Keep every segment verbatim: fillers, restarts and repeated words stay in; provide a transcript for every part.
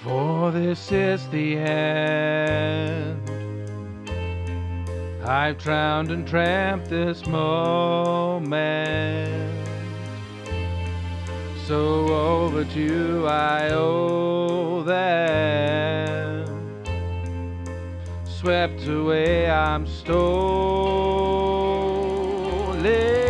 For this is the end. I've drowned and tramped this moment. So overdue I owe them. Swept away I'm stolen.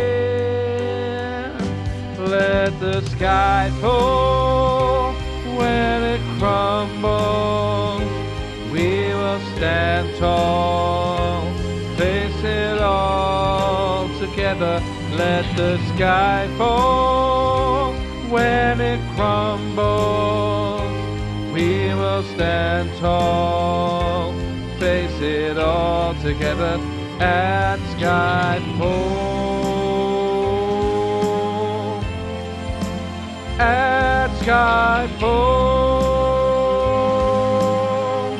Let the sky fall. When it crumbles, we will stand tall. Face it all together. Let the sky fall. When it crumbles, we will stand tall. Face it all together at Skyfall. At Skyfall.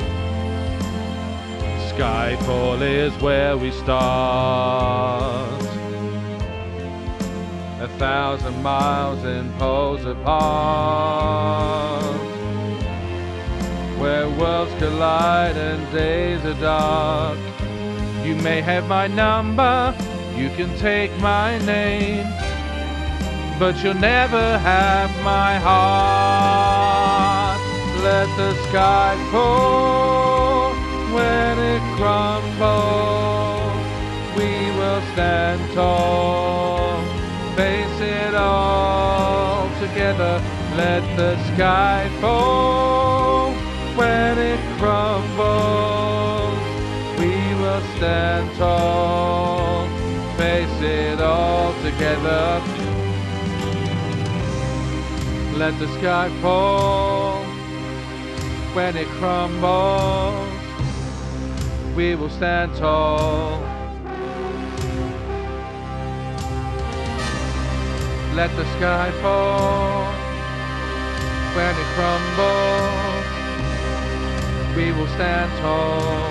Skyfall is where we start. A thousand miles in poles apart, where worlds collide and days are dark. You may have my number, you can take my name, but you'll never have my heart. Let the sky fall. When it crumbles, we will stand tall. Face it all together. Let the sky fall. When it crumbles, we will stand tall. Face it all together. Let the sky fall. When it crumbles, we will stand tall. Let the sky fall. When it crumbles, we will stand tall.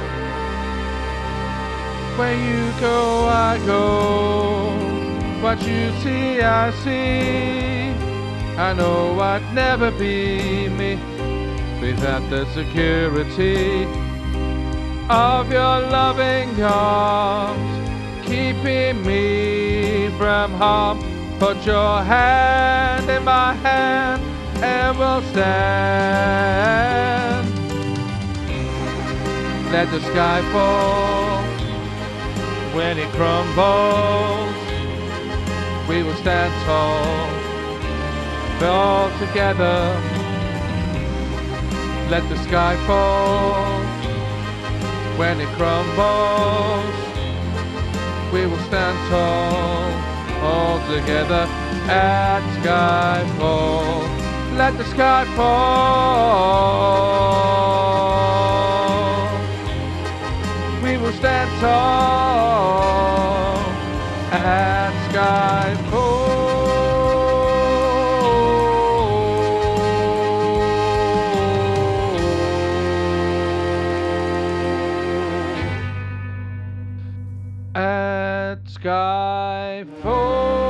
Where you go, I go. What you see, I see. I know I'd never be me without the security of your loving arms, keeping me from harm. Put your hand in my hand and we'll stand. Let the sky fall. When it crumbles, we will stand tall. We're all together. Let the sky fall. When it crumbles, we will stand tall. All together at Skyfall. Let the sky fall. We will stand tall at Skyfall. At Skyfall.